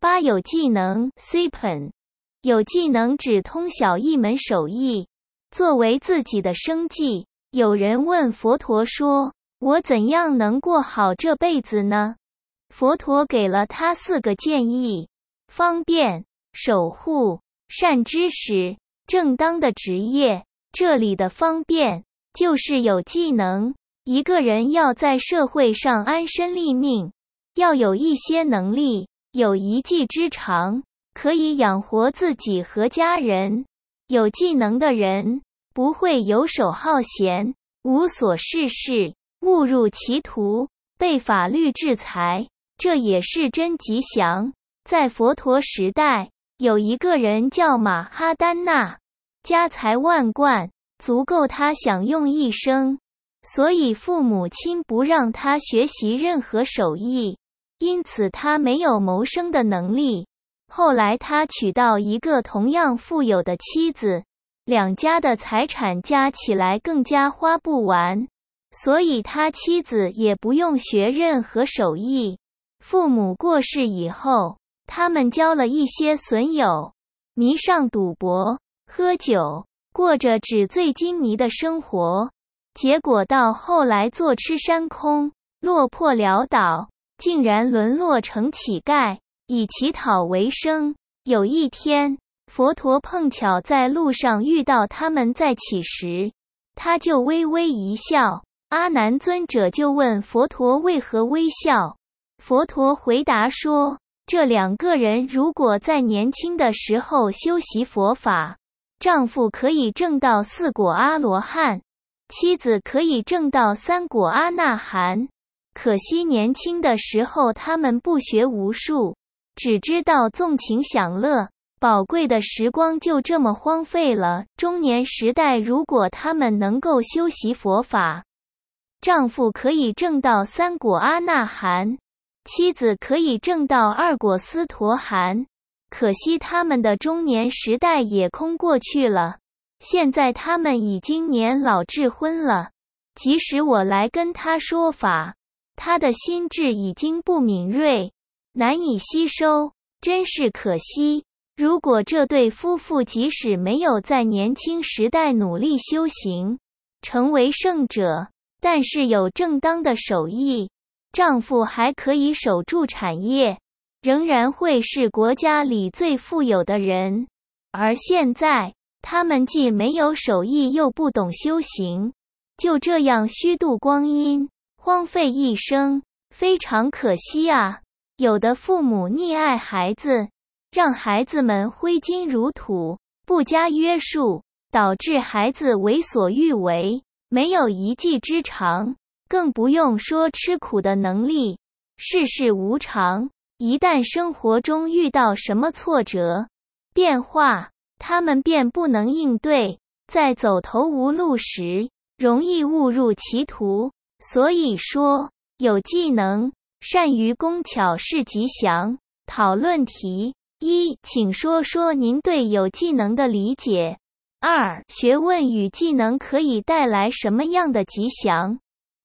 8有技能 Sipan， 有技能指通晓一门手艺，作为自己的生计。有人问佛陀说，我怎样能过好这辈子呢？佛陀给了他4个建议：方便、守护、善知识、正当的职业。这里的方便就是有技能，一个人要在社会上安身立命，要有一些能力，有一技之长，可以养活自己和家人。有技能的人不会游手好闲，无所事事，误入歧途，被法律制裁，这也是真吉祥。在佛陀时代，有一个人叫马哈丹那，家财万贯，足够他享用一生，所以父母亲不让他学习任何手艺，因此他没有谋生的能力。后来他娶到一个同样富有的妻子，两家的财产加起来更加花不完，所以他妻子也不用学任何手艺。父母过世以后，他们交了一些损友，迷上赌博、喝酒，过着纸醉金迷的生活，结果到后来坐吃山空，落魄潦倒，竟然沦落成乞丐，以乞讨为生。有一天，佛陀碰巧在路上遇到他们在乞食，他就微微一笑。阿难尊者就问佛陀为何微笑，佛陀回答说，这2个人如果在年轻的时候修习佛法，丈夫可以证到4果阿罗汉，妻子可以证到3果阿那含。可惜年轻的时候他们不学无术，只知道纵情享乐，宝贵的时光就这么荒废了。中年时代如果他们能够修习佛法，丈夫可以证到3果阿那含，妻子可以证到2果斯陀含。可惜他们的中年时代也空过去了，现在他们已经年老智昏了，即使我来跟他说法，他的心智已经不敏锐，难以吸收，真是可惜。如果这对夫妇即使没有在年轻时代努力修行，成为圣者，但是有正当的手艺，丈夫还可以守住产业，仍然会是国家里最富有的人。而现在，他们既没有手艺又不懂修行，就这样虚度光阴，荒废一生，非常可惜啊。有的父母溺爱孩子，让孩子们挥金如土，不加约束，导致孩子为所欲为，没有一技之长，更不用说吃苦的能力。世事无常，一旦生活中遇到什么挫折、变化，他们便不能应对，在走投无路时，容易误入歧途。所以说，有技能、善于工巧是吉祥。讨论题：1，请说说您对有技能的理解。2，学问与技能可以带来什么样的吉祥？